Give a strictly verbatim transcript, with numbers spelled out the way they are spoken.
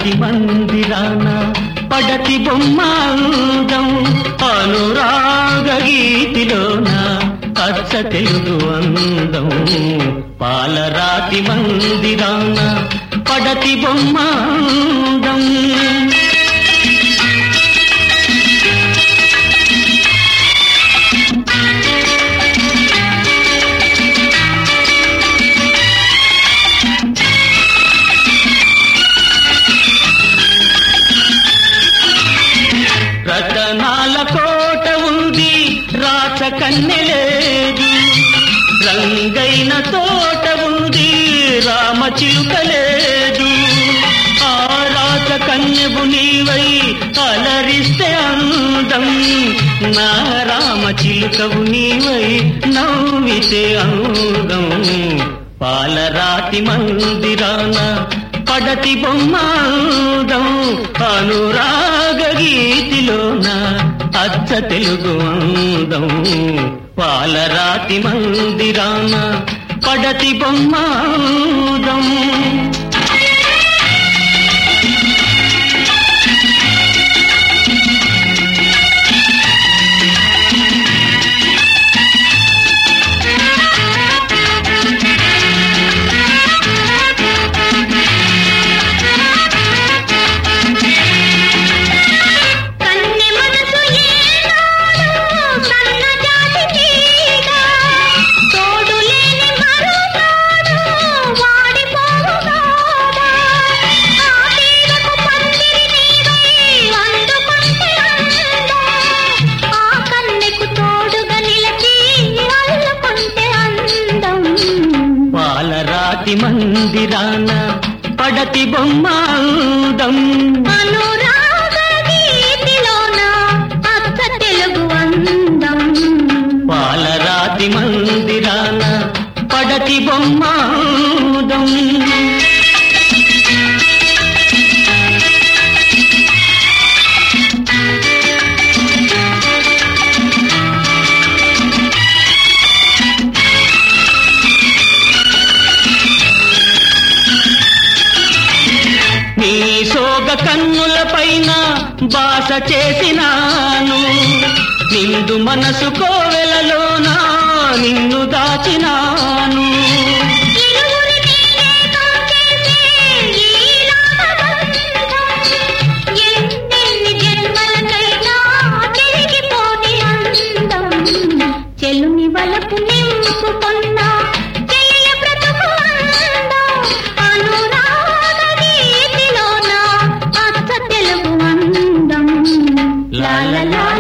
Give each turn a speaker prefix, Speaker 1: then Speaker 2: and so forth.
Speaker 1: రాతి మందిరాన పడతి బొమ్మాందం అనురాగ గీతిలోన అచ్చ తెలుగు అందం పాలరాతి మందిరాన పడతి బొమ్మాందం రతనాల కోట ఉంది రాచ కన్నెలేదు రంగైన తోట ఉంది రామ చిలుక లేదు ఆ రాచ కన్యవు నీవై అలరిస్తే అందం నా రామ చిలుకవు నీవై నవ్వితే అందం పాలరాతి మందిరాన పడతి బొమ్మాందం అనురాగ గీతిలోన అచ్చ తెలుగు అందం పాలరాతి మందిరాన పడతి బొమ్మాందం పాలరాతి మందిరాన పడతి బొమ్మాందం
Speaker 2: అనురాగ గీతిలోన అచ్చ తెలుగు అందం
Speaker 1: పాలరాతి మందిరాన పడతి బొమ్మాందం నీ సోగ కన్నుల పైన బాస చేసినాను నిండు మనసు కోవెలలోన నిన్ను దాచినాను
Speaker 2: చెలుని వలపు నింపుకున్నా la la la